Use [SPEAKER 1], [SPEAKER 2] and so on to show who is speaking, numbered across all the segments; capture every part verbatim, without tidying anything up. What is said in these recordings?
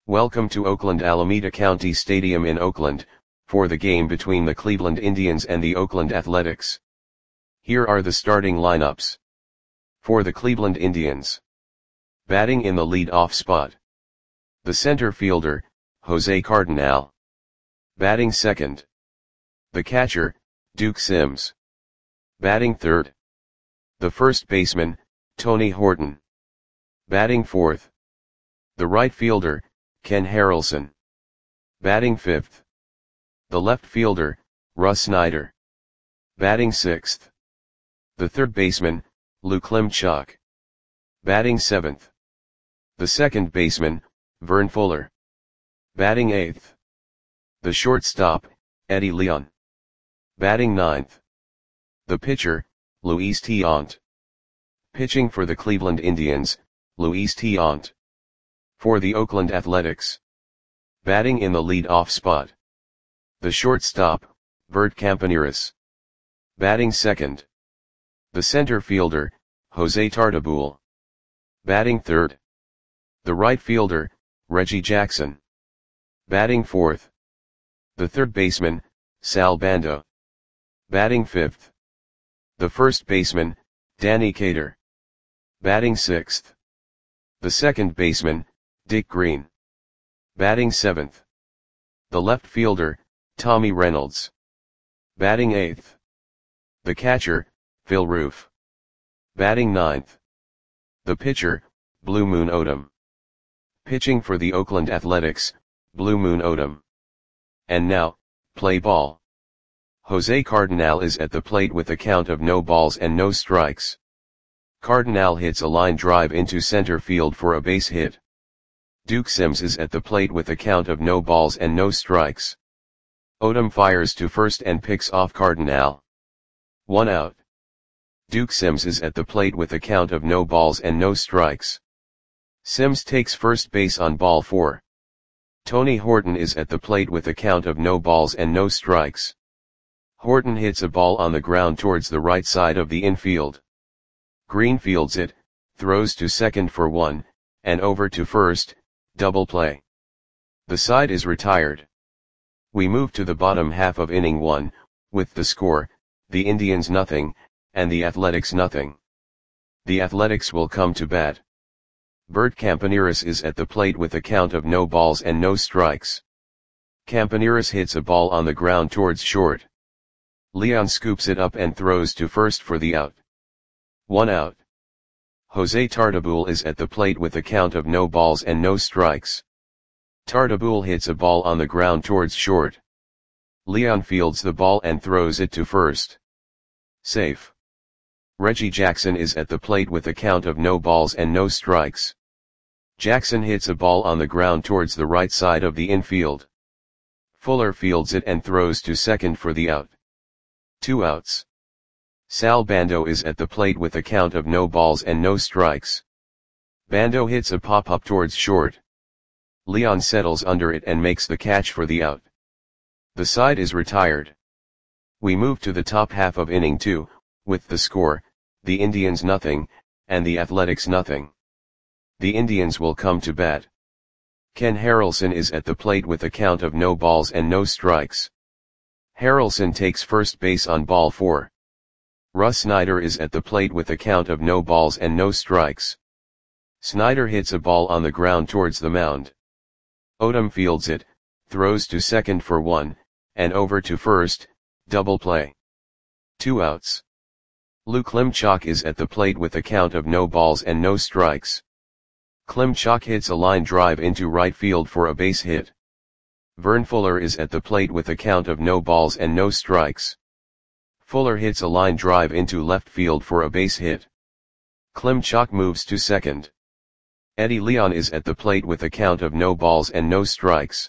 [SPEAKER 1] Welcome to Oakland Alameda County Stadium in Oakland, for the game between the Cleveland Indians and the Oakland Athletics. Here are the starting lineups. For the Cleveland Indians. Batting in the lead-off spot. The center fielder, Jose Cardenal. Batting second. The catcher, Duke Sims. Batting third. The first baseman, Tony Horton. Batting fourth. The right fielder, Ken Harrelson. Batting fifth. The left fielder, Russ Snyder. Batting sixth. The third baseman, Lou Klimchuk. Batting seventh. The second baseman, Vern Fuller. Batting eighth. The shortstop, Eddie Leon. Batting ninth. The pitcher, Luis Tiant. Pitching for the Cleveland Indians, Luis Tiant. For the Oakland Athletics. Batting in the lead-off spot. The shortstop, Bert Campaneris. Batting second. The center fielder, Jose Tartabull. Batting third. The right fielder, Reggie Jackson. Batting fourth. The third baseman, Sal Bando. Batting fifth. The first baseman, Danny Cater. Batting sixth. The second baseman, Dick Green. Batting seventh. The left fielder, Tommy Reynolds. Batting eighth. The catcher, Phil Roof. Batting ninth. The pitcher, Blue Moon Odom. Pitching for the Oakland Athletics, Blue Moon Odom. And now, play ball. Jose Cardenal is at the plate with a count of no balls and no strikes. Cardenal hits a line drive into center field for a base hit. Duke Sims is at the plate with a count of no balls and no strikes. Odom fires to first and picks off Cardenal. One out. Duke Sims is at the plate with a count of no balls and no strikes. Sims takes first base on ball four. Tony Horton is at the plate with a count of no balls and no strikes. Horton hits a ball on the ground towards the right side of the infield. Green fields it, throws to second for one, and over to first, double play. The side is retired. We move to the bottom half of inning one, with the score, the Indians nothing, and the Athletics nothing. The Athletics will come to bat. Bert Campaneris is at the plate with a count of no balls and no strikes. Campaneris hits a ball on the ground towards short. Leon scoops it up and throws to first for the out. One out. Jose Tartabull is at the plate with a count of no balls and no strikes. Tartabull hits a ball on the ground towards short. Leon fields the ball and throws it to first. Safe. Reggie Jackson is at the plate with a count of no balls and no strikes. Jackson hits a ball on the ground towards the right side of the infield. Fuller fields it and throws to second for the out. Two outs. Sal Bando is at the plate with a count of no balls and no strikes. Bando hits a pop-up towards short. Leon settles under it and makes the catch for the out. The side is retired. We move to the top half of inning two, with the score, the Indians nothing, and the Athletics nothing. The Indians will come to bat. Ken Harrelson is at the plate with a count of no balls and no strikes. Harrelson takes first base on ball four. Russ Snyder is at the plate with a count of no balls and no strikes. Snyder hits a ball on the ground towards the mound. Odom fields it, throws to second for one, and over to first, double play. Two outs. Lou Klimchuk is at the plate with a count of no balls and no strikes. Klimchuk hits a line drive into right field for a base hit. Vern Fuller is at the plate with a count of no balls and no strikes. Fuller hits a line drive into left field for a base hit. Klimchuk moves to second. Eddie Leon is at the plate with a count of no balls and no strikes.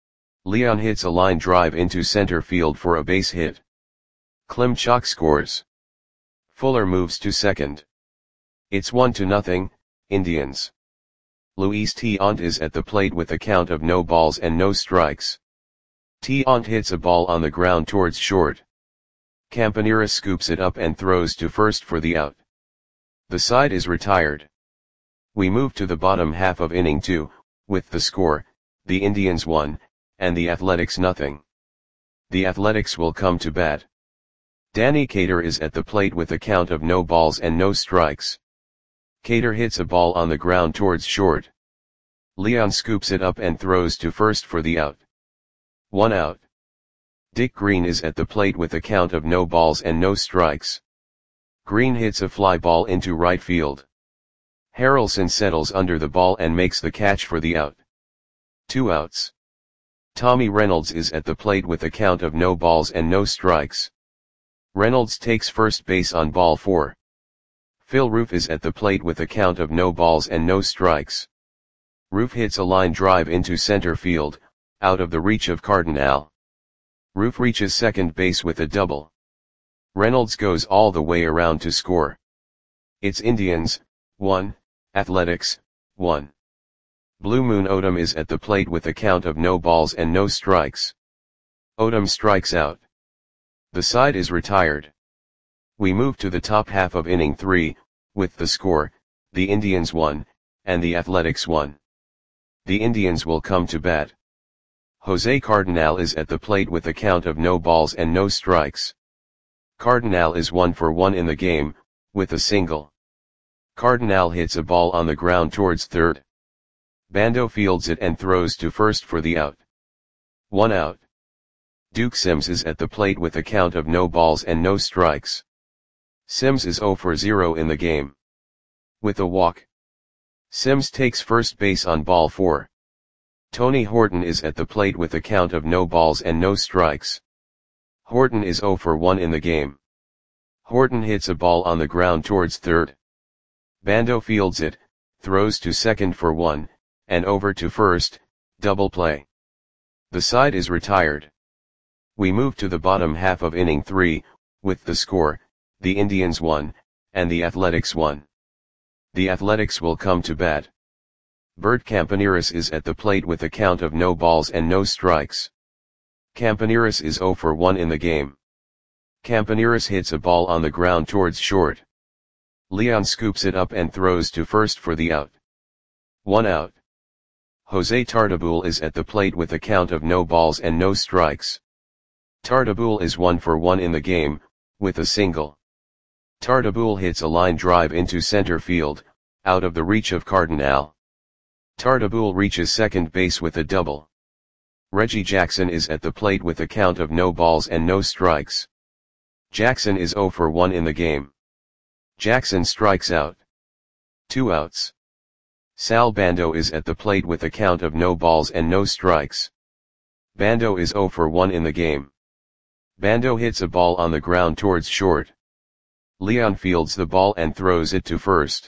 [SPEAKER 1] Leon hits a line drive into center field for a base hit. Klimchuk scores. Fuller moves to second. It's one to nothing, Indians. Luis Tiant is at the plate with a count of no balls and no strikes. Tiant hits a ball on the ground towards short. Campaneris scoops it up and throws to first for the out. The side is retired. We move to the bottom half of inning two, with the score, the Indians one, and the Athletics nothing. The Athletics will come to bat. Danny Cater is at the plate with a count of no balls and no strikes. Cater hits a ball on the ground towards short. Leon scoops it up and throws to first for the out. One out. Dick Green is at the plate with a count of no balls and no strikes. Green hits a fly ball into right field. Harrelson settles under the ball and makes the catch for the out. Two outs. Tommy Reynolds is at the plate with a count of no balls and no strikes. Reynolds takes first base on ball four. Phil Roof is at the plate with a count of no balls and no strikes. Roof hits a line drive into center field, out of the reach of Cardinal. Roof reaches second base with a double. Reynolds goes all the way around to score. It's Indians, one, Athletics, one. Blue Moon Odom is at the plate with a count of no balls and no strikes. Odom strikes out. The side is retired. We move to the top half of inning three, with the score, the Indians one, and the Athletics one. The Indians will come to bat. Jose Cardinal is at the plate with a count of no balls and no strikes. Cardinal is one for one in the game, with a single. Cardinal hits a ball on the ground towards third. Bando fields it and throws to first for the out. One out. Duke Sims is at the plate with a count of no balls and no strikes. Sims is zero for zero in the game. With a walk. Sims takes first base on ball four. Tony Horton is at the plate with a count of no balls and no strikes. Horton is zero for one in the game. Horton hits a ball on the ground towards third. Bando fields it, throws to second for one, and over to first, double play. The side is retired. We move to the bottom half of inning three, with the score, the Indians one, and the Athletics one. The Athletics will come to bat. Bert Campaneris is at the plate with a count of no balls and no strikes. Campaneris is zero for one in the game. Campaneris hits a ball on the ground towards short. Leon scoops it up and throws to first for the out. One out. Jose Tartabull is at the plate with a count of no balls and no strikes. Tartabull is one for one in the game, with a single. Tartabull hits a line drive into center field, out of the reach of Cardinal. Tartabull reaches second base with a double. Reggie Jackson is at the plate with a count of no balls and no strikes. Jackson is zero for one in the game. Jackson strikes out. Two outs. Sal Bando is at the plate with a count of no balls and no strikes. Bando is zero for one in the game. Bando hits a ball on the ground towards short. Leon fields the ball and throws it to first.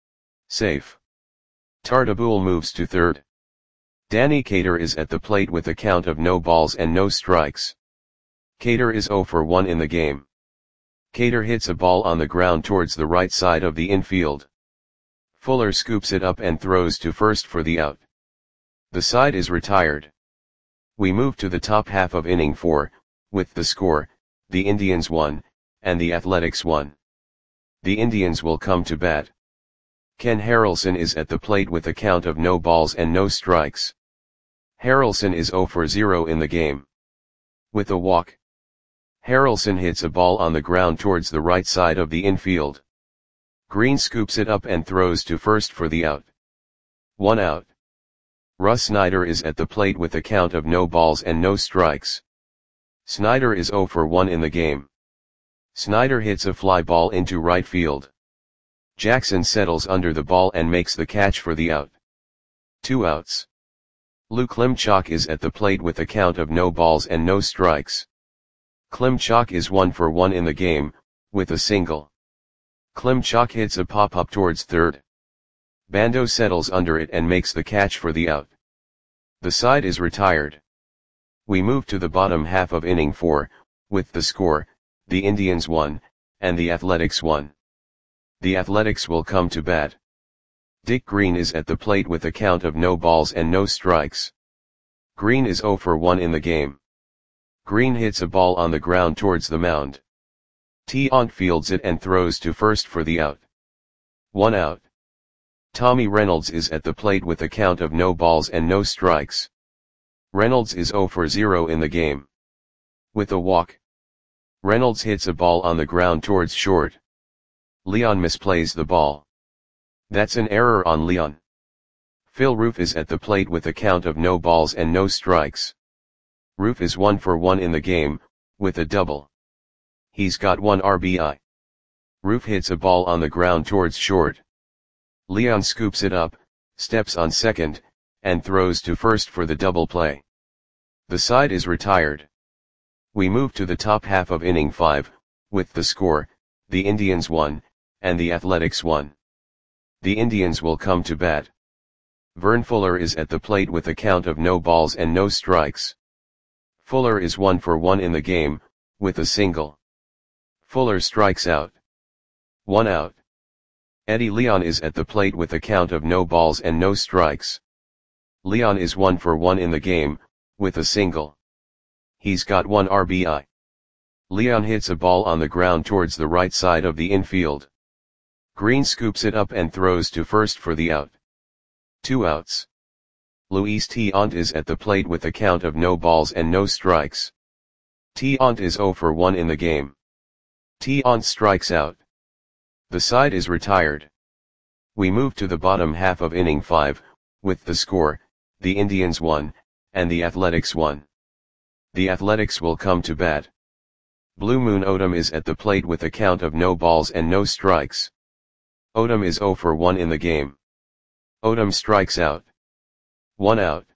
[SPEAKER 1] Safe. Tartabull moves to third. Danny Cater is at the plate with a count of no balls and no strikes. Cater is zero for one in the game. Cater hits a ball on the ground towards the right side of the infield. Fuller scoops it up and throws to first for the out. The side is retired. We move to the top half of inning four, with the score, the Indians one, and the Athletics one. The Indians will come to bat. Ken Harrelson is at the plate with a count of no balls and no strikes. Harrelson is zero for zero in the game. With a walk. Harrelson hits a ball on the ground towards the right side of the infield. Green scoops it up and throws to first for the out. One out. Russ Snyder is at the plate with a count of no balls and no strikes. Snyder is zero for one in the game. Snyder hits a fly ball into right field. Jackson settles under the ball and makes the catch for the out. Two outs. Lou Klimchak is at the plate with a count of no balls and no strikes. Klimchak is one for one in the game, with a single. Klimchak hits a pop-up towards third. Bando settles under it and makes the catch for the out. The side is retired. We move to the bottom half of inning four, with the score, the Indians one, and the Athletics one. The Athletics will come to bat. Dick Green is at the plate with a count of no balls and no strikes. Green is zero for one in the game. Green hits a ball on the ground towards the mound. Tiant fields it and throws to first for the out. One out. Tommy Reynolds is at the plate with a count of no balls and no strikes. Reynolds is zero for zero in the game. With a walk, Reynolds hits a ball on the ground towards short. Leon misplays the ball. That's an error on Leon. Phil Roof is at the plate with a count of no balls and no strikes. Roof is one for one in the game, with a double. He's got one R B I. Roof hits a ball on the ground towards short. Leon scoops it up, steps on second, and throws to first for the double play. The side is retired. We move to the top half of inning five, with the score, the Indians won, and the Athletics won. The Indians will come to bat. Vern Fuller is at the plate with a count of no balls and no strikes. Fuller is one for one in the game, with a single. Fuller strikes out. One out. Eddie Leon is at the plate with a count of no balls and no strikes. Leon is one for one in the game, with a single. He's got one R B I. Leon hits a ball on the ground towards the right side of the infield. Green scoops it up and throws to first for the out. Two outs. Luis Tiant is at the plate with a count of no balls and no strikes. Tiant is zero for one in the game. Tiant strikes out. The side is retired. We move to the bottom half of inning five, with the score, the Indians won, and the Athletics won. The Athletics will come to bat. Blue Moon Odom is at the plate with a count of no balls and no strikes. Odom is zero for one in the game. Odom strikes out. One out.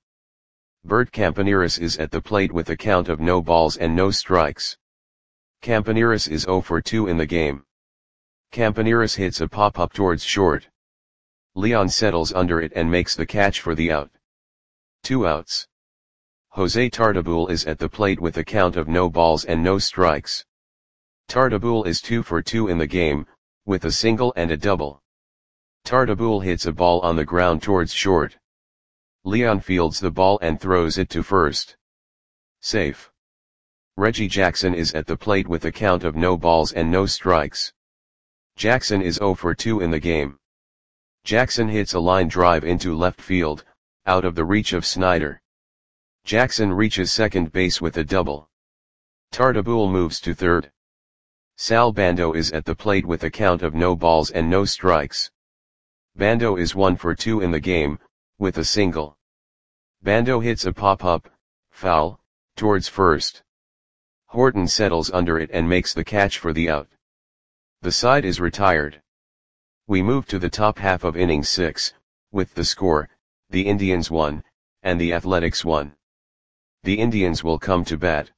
[SPEAKER 1] Bert Campaneris is at the plate with a count of no balls and no strikes. Campaneris is zero for two in the game. Campaneris hits a pop-up towards short. Leon settles under it and makes the catch for the out. Two outs. Jose Tartabull is at the plate with a count of no balls and no strikes. Tartabull is two for two in the game, with a single and a double. Tartabull hits a ball on the ground towards short. Leon fields the ball and throws it to first. Safe. Reggie Jackson is at the plate with a count of no balls and no strikes. Jackson is zero for two in the game. Jackson hits a line drive into left field, out of the reach of Snyder. Jackson reaches second base with a double. Tartabull moves to third. Sal Bando is at the plate with a count of no balls and no strikes. Bando is one for two in the game, with a single. Bando hits a pop-up, foul, towards first. Horton settles under it and makes the catch for the out. The side is retired. We move to the top half of inning six, with the score, the Indians won, and the Athletics won. The Indians will come to bat.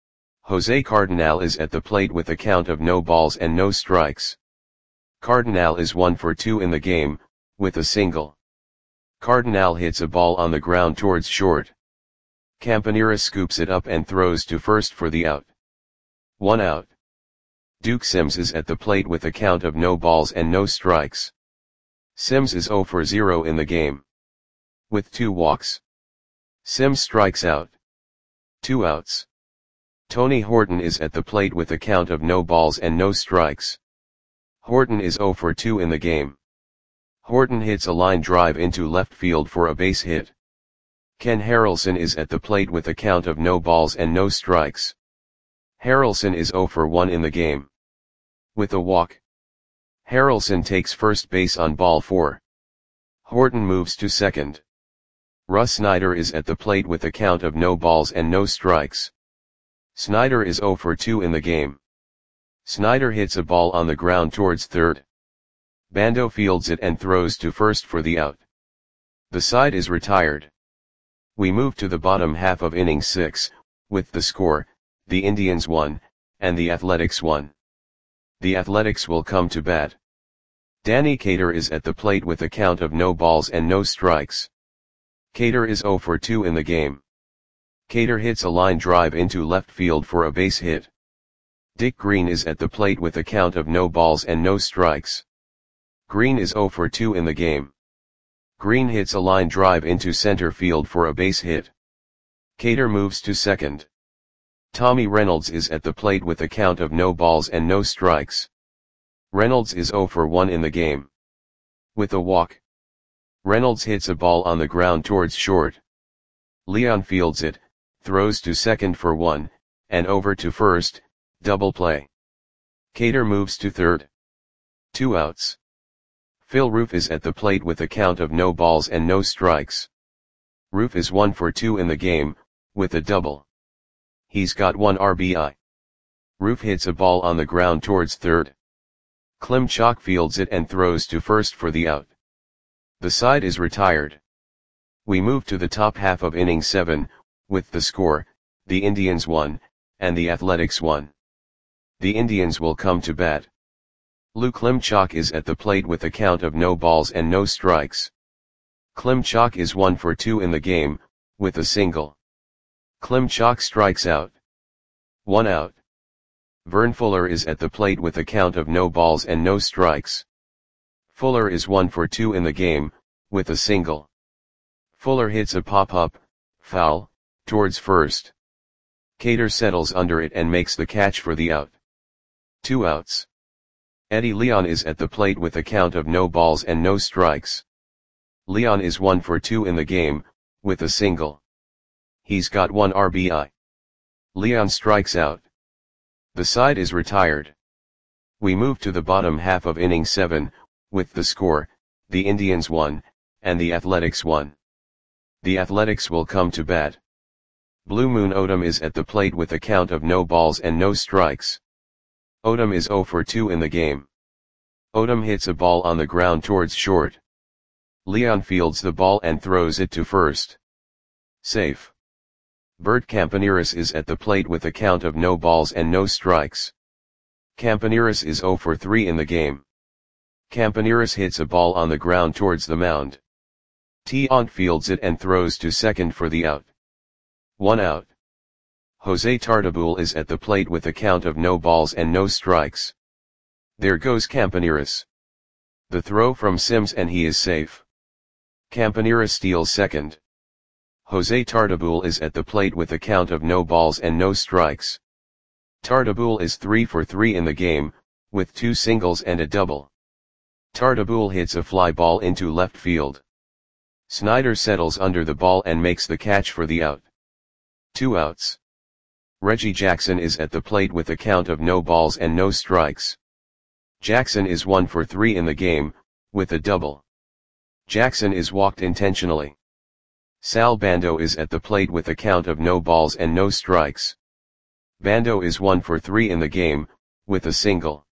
[SPEAKER 1] Jose Cardinal is at the plate with a count of no balls and no strikes. Cardinal is one for two in the game, with a single. Cardinal hits a ball on the ground towards short. Campaneris scoops it up and throws to first for the out. One out. Duke Sims is at the plate with a count of no balls and no strikes. Sims is zero for zero in the game. With two walks. Sims strikes out. Two outs. Tony Horton is at the plate with a count of no balls and no strikes. Horton is zero for two in the game. Horton hits a line drive into left field for a base hit. Ken Harrelson is at the plate with a count of no balls and no strikes. Harrelson is zero for one in the game. With a walk. Harrelson takes first base on ball four. Horton moves to second. Russ Snyder is at the plate with a count of no balls and no strikes. Snyder is zero for two in the game. Snyder hits a ball on the ground towards third. Bando fields it and throws to first for the out. The side is retired. We move to the bottom half of inning six, with the score, the Indians won, and the Athletics won. The Athletics will come to bat. Danny Cater is at the plate with a count of no balls and no strikes. Cater is zero for two in the game. Cater hits a line drive into left field for a base hit. Dick Green is at the plate with a count of no balls and no strikes. Green is zero for two in the game. Green hits a line drive into center field for a base hit. Cater moves to second. Tommy Reynolds is at the plate with a count of no balls and no strikes. Reynolds is zero for one in the game. With a walk. Reynolds hits a ball on the ground towards short. Leon fields it, throws to second for one, and over to first, double play. Cater moves to third. Two outs. Phil Roof is at the plate with a count of no balls and no strikes. Roof is one for two in the game, with a double. He's got one R B I. Roof hits a ball on the ground towards third. Klimchak fields it and throws to first for the out. The side is retired. We move to the top half of inning seven, with the score, the Indians one, and the Athletics one. The Indians will come to bat. Lou Klimchak is at the plate with a count of no balls and no strikes. Klimchak is one for two in the game, with a single. Klimchak strikes out. One out. Vern Fuller is at the plate with a count of no balls and no strikes. Fuller is one for two in the game, with a single. Fuller hits a pop-up, foul, towards first. Cater settles under it and makes the catch for the out. Two outs. Eddie Leon is at the plate with a count of no balls and no strikes. Leon is one for two in the game, with a single. He's got one R B I. Leon strikes out. The side is retired. We move to the bottom half of inning seven, with the score, the Indians one, and the Athletics one. The Athletics will come to bat. Blue Moon Odom is at the plate with a count of no balls and no strikes. Odom is zero for two in the game. Odom hits a ball on the ground towards short. Leon fields the ball and throws it to first. Safe. Bert Campaneris is at the plate with a count of no balls and no strikes. Campaneris is zero for three in the game. Campaneris hits a ball on the ground towards the mound. Tiant fields it and throws to second for the out. One out. Jose Tartabull is at the plate with a count of no balls and no strikes. There goes Campaneris. The throw from Sims and he is safe. Campaneris steals second. Jose Tartabull is at the plate with a count of no balls and no strikes. Tartabull is three for three in the game, with two singles and a double. Tartabull hits a fly ball into left field. Snyder settles under the ball and makes the catch for the out. Two outs. Reggie Jackson is at the plate with a count of no balls and no strikes. Jackson is one for three in the game, with a double. Jackson is walked intentionally. Sal Bando is at the plate with a count of no balls and no strikes. Bando is one for three in the game, with a single.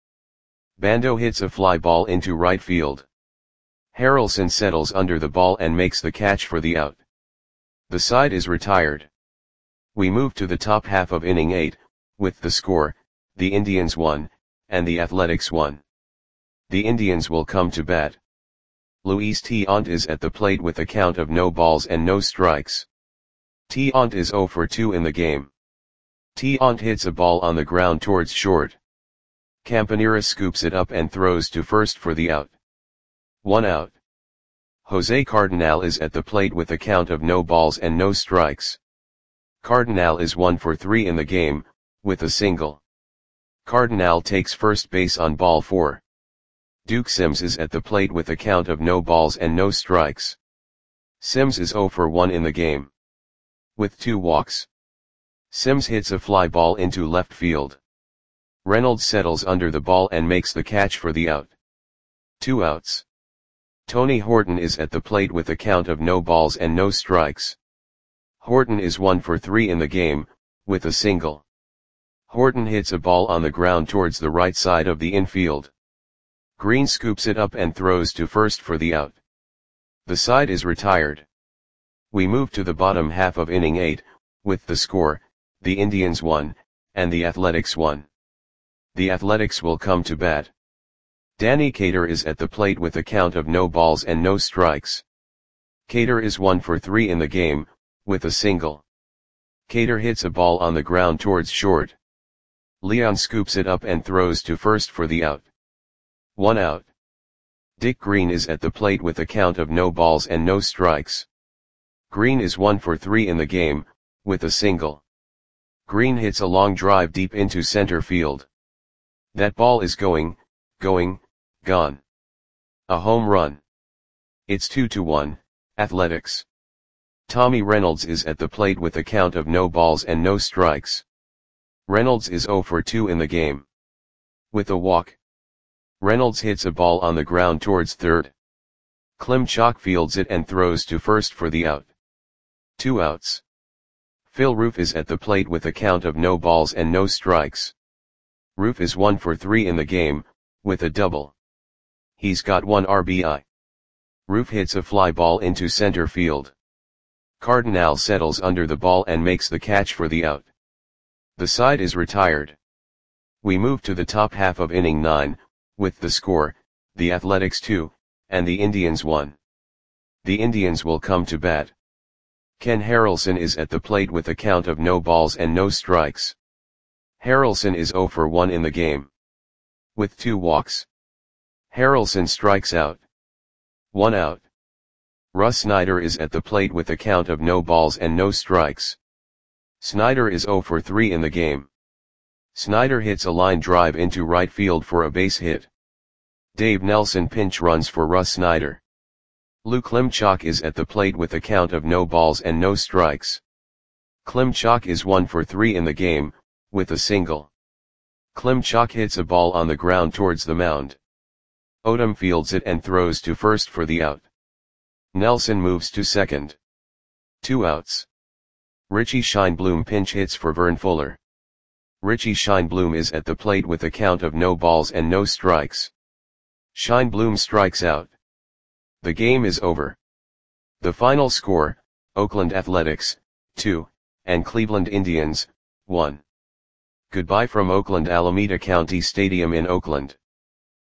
[SPEAKER 1] Bando hits a fly ball into right field. Harrelson settles under the ball and makes the catch for the out. The side is retired. We move to the top half of inning eight, with the score, the Indians one, and the Athletics one. The Indians will come to bat. Luis Tiant is at the plate with a count of no balls and no strikes. Tiant is zero for two in the game. Tiant hits a ball on the ground towards short. Campaneris scoops it up and throws to first for the out. One out. Jose Cardinal is at the plate with a count of no balls and no strikes. Cardinal is one for three in the game, with a single. Cardinal takes first base on ball four. Duke Sims is at the plate with a count of no balls and no strikes. Sims is zero for one in the game, with two walks. Sims hits a fly ball into left field. Reynolds settles under the ball and makes the catch for the out. Two outs. Tony Horton is at the plate with a count of no balls and no strikes. Horton is one for three in the game, with a single. Horton hits a ball on the ground towards the right side of the infield. Green scoops it up and throws to first for the out. The side is retired. We move to the bottom half of inning eight, with the score, the Indians one, and the Athletics one. The Athletics will come to bat. Danny Cater is at the plate with a count of no balls and no strikes. Cater is one for three in the game, with a single. Cater hits a ball on the ground towards short. Leon scoops it up and throws to first for the out. One out. Dick Green is at the plate with a count of no balls and no strikes. Green is one for three in the game, with a single. Green hits a long drive deep into center field. That ball is going, going, gone. A home run. It's two to one, Athletics. Tommy Reynolds is at the plate with a count of no balls and no strikes. Reynolds is zero for two in the game. With a walk, Reynolds hits a ball on the ground towards third. Klimchak fields it and throws to first for the out. Two outs. Phil Roof is at the plate with a count of no balls and no strikes. Roof is one for three in the game, with a double. He's got one R B I. Roof hits a fly ball into center field. Cardinal settles under the ball and makes the catch for the out. The side is retired. We move to the top half of inning nine, with the score, the Athletics two, and the Indians one. The Indians will come to bat. Ken Harrelson is at the plate with a count of no balls and no strikes. Harrelson is zero for one in the game. With two walks, Harrelson strikes out. One out. Russ Snyder is at the plate with a count of no balls and no strikes. Snyder is zero for three in the game. Snyder hits a line drive into right field for a base hit. Dave Nelson pinch runs for Russ Snyder. Lou Klimchak is at the plate with a count of no balls and no strikes. Klimchak is one for three in the game, with a single. Klimchak hits a ball on the ground towards the mound. Odom fields it and throws to first for the out. Nelson moves to second. Two outs. Richie Scheinblum pinch hits for Vern Fuller. Richie Scheinblum is at the plate with a count of no balls and no strikes. Scheinblum strikes out. The game is over. The final score, Oakland Athletics, two, and Cleveland Indians, one. Goodbye from Oakland Alameda County Stadium in Oakland.